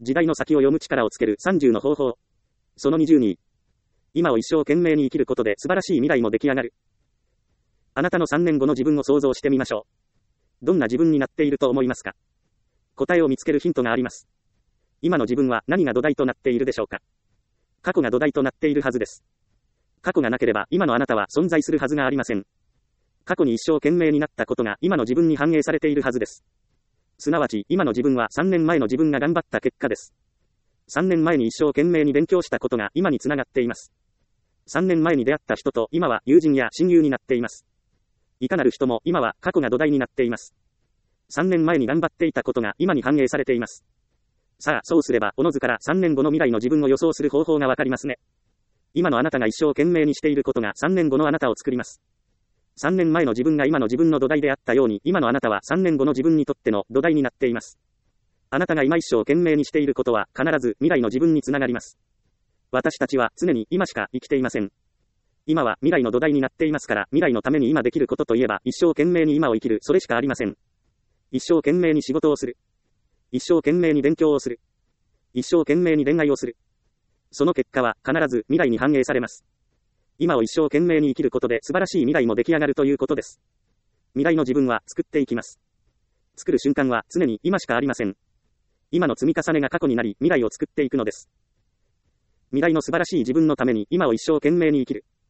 時代の先を読む力をつける30の方法。その20に、今を一生懸命に生きることで素晴らしい未来も出来上がる。あなたの3年後の自分を想像してみましょう。どんな自分になっていると思いますか？答えを見つけるヒントがあります。今の自分は何が土台となっているでしょうか？過去が土台となっているはずです。過去がなければ今のあなたは存在するはずがありません。過去に一生懸命になったことが今の自分に反映されているはずです。すなわち今の自分は3年前の自分が頑張った結果です。3年前に一生懸命に勉強したことが今につながっています。3年前に出会った人と今は友人や親友になっています。いかなる人も今は過去が土台になっています。3年前に頑張っていたことが今に反映されています。さあ、そうすればおのずから3年後の未来の自分を予想する方法がわかりますね。今のあなたが一生懸命にしていることが3年後のあなたを作ります。3年前の自分が今の自分の土台であったように、今のあなたは3年後の自分にとっての土台になっています。あなたが今一生懸命にしていることは必ず未来の自分につながります。私たちは常に今しか生きていません。今は未来の土台になっていますから、未来のために今できることといえば、一生懸命に今を生きる、それしかありません。一生懸命に仕事をする。一生懸命に勉強をする。一生懸命に恋愛をする。その結果は必ず未来に反映されます。今を一生懸命に生きることで素晴らしい未来も出来上がるということです。未来の自分は作っていきます。作る瞬間は常に今しかありません。今の積み重ねが過去になり、未来を作っていくのです。未来の素晴らしい自分のために今を一生懸命に生きる。